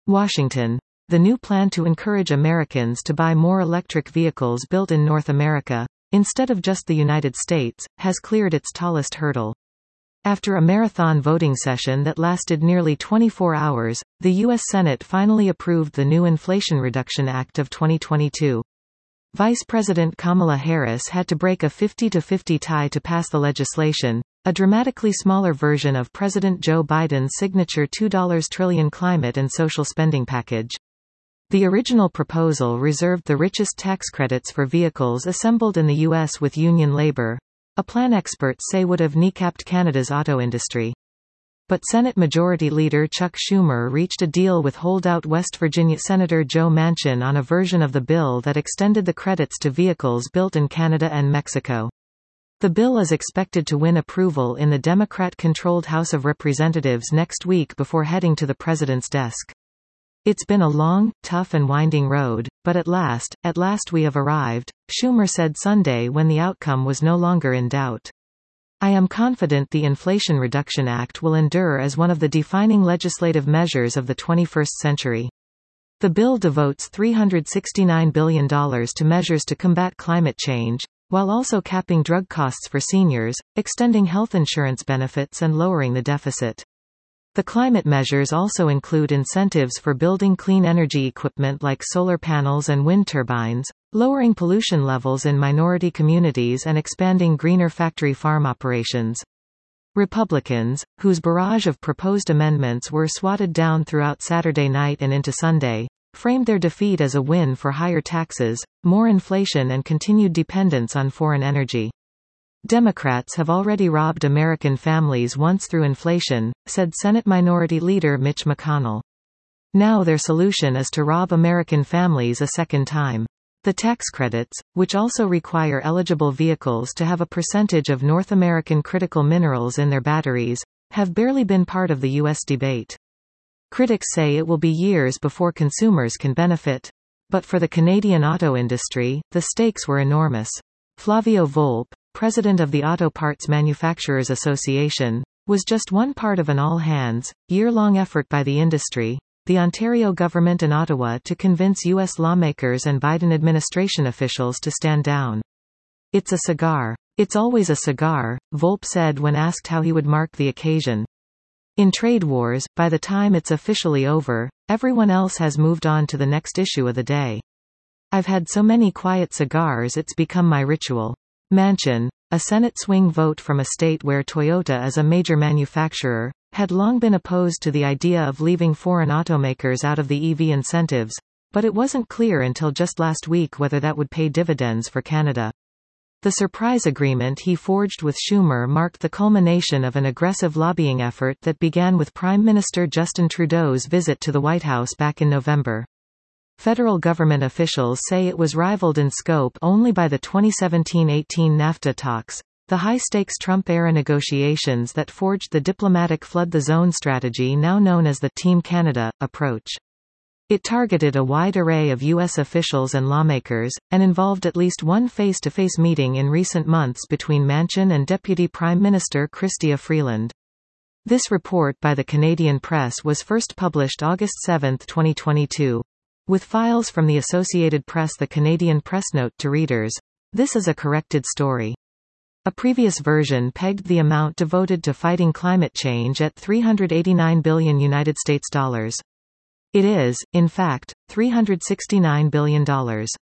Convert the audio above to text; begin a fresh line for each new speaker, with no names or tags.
Washington. The new plan to encourage Americans to buy more electric vehicles built in North America, instead of just the United States, has cleared its tallest hurdle. After a marathon voting session that lasted nearly 24 hours, the U.S. Senate finally approved the new Inflation Reduction Act of 2022. Vice President Kamala Harris had to break a 50-50 tie to pass the legislation, a dramatically smaller version of President Joe Biden's signature $2 trillion climate and social spending package. The original proposal reserved the richest tax credits for vehicles assembled in the U.S. with union labor, a plan experts say would have kneecapped Canada's auto industry. But Senate Majority Leader Chuck Schumer reached a deal with holdout West Virginia Senator Joe Manchin on a version of the bill that extended the credits to vehicles built in Canada and Mexico. The bill is expected to win approval in the Democrat-controlled House of Representatives next week before heading to the president's desk. It's been a long, tough and winding road, but at last we have arrived, Schumer said Sunday when the outcome was no longer in doubt. I am confident the Inflation Reduction Act will endure as one of the defining legislative measures of the 21st century. The bill devotes $369 billion to measures to combat climate change, while also capping drug costs for seniors, extending health insurance benefits and lowering the deficit. The climate measures also include incentives for building clean energy equipment like solar panels and wind turbines, lowering pollution levels in minority communities and expanding greener factory farm operations. Republicans, whose barrage of proposed amendments were swatted down throughout Saturday night and into Sunday, framed their defeat as a win for higher taxes, more inflation and continued dependence on foreign energy. Democrats have already robbed American families once through inflation, said Senate Minority Leader Mitch McConnell. Now their solution is to rob American families a second time. The tax credits, which also require eligible vehicles to have a percentage of North American critical minerals in their batteries, have barely been part of the U.S. debate. Critics say it will be years before consumers can benefit. But for the Canadian auto industry, the stakes were enormous. Flavio Volpe, president of the Auto Parts Manufacturers Association, was just one part of an all-hands, year-long effort by the industry, the Ontario government and Ottawa to convince U.S. lawmakers and Biden administration officials to stand down. It's a cigar. It's always a cigar, Volpe said when asked how he would mark the occasion. In trade wars, by the time it's officially over, everyone else has moved on to the next issue of the day. I've had so many quiet cigars it's become my ritual. Manchin, a Senate swing vote from a state where Toyota is a major manufacturer, had long been opposed to the idea of leaving foreign automakers out of the EV incentives, but it wasn't clear until just last week whether that would pay dividends for Canada. The surprise agreement he forged with Schumer marked the culmination of an aggressive lobbying effort that began with Prime Minister Justin Trudeau's visit to the White House back in November. Federal government officials say it was rivaled in scope only by the 2017-18 NAFTA talks, the high-stakes Trump-era negotiations that forged the diplomatic flood-the-zone strategy now known as the Team Canada approach. It targeted a wide array of U.S. officials and lawmakers, and involved at least one face-to-face meeting in recent months between Manchin and Deputy Prime Minister Chrystia Freeland. This report by the Canadian Press was first published August 7, 2022. With files from the Associated Press, the Canadian Press note to readers, this is a corrected story. A previous version pegged the amount devoted to fighting climate change at $389 billion United States dollars. It is, in fact, $369 billion.